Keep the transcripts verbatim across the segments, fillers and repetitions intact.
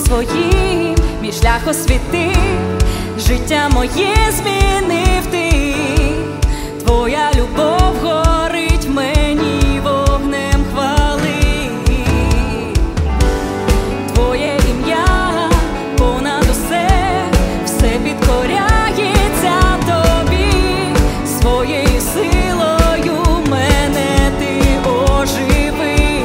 своїм мій шлях освітив, життя моє змінив ти. Твоя любов горить в мені вогнем хвали. Твоє ім'я понад усе, все підкоряється тобі. Своєю силою мене ти оживив.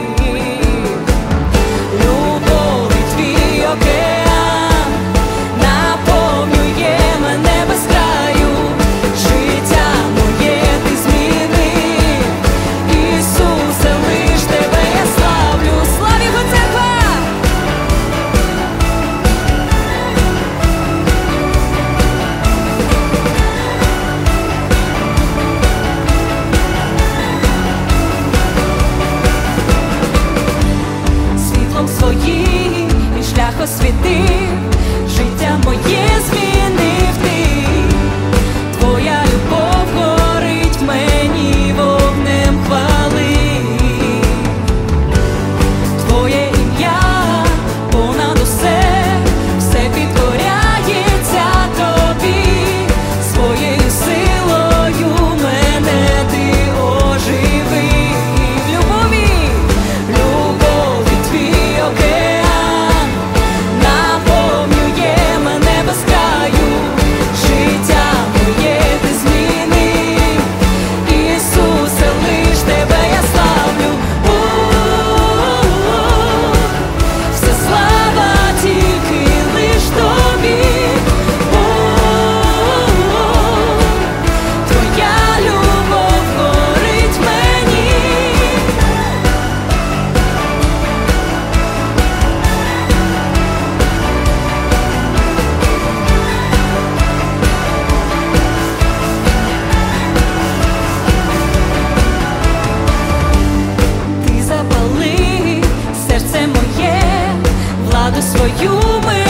Любові твій океан наповнює мене без краю. Життя моє ти змінив. Ісусе, лиш тебе я славлю. Славі його церква! Світлом своїм мій шлях освітив, життя моє змінив ти. Твоя любов горить в мені вогнем хвали. Твоє ім'я понад усе, все підкоряється тобі. Своєю силою мене ти оживив. Любові, любові твій океан наповнює мене без краю. Життя моє ти змінив. Ісусе, лиш тебе я славлю. У-у-у. Вся слава тільки лиш тобі. У-у-у. Твоя любов горить в мені. Ти запали серце моє, владу свою ми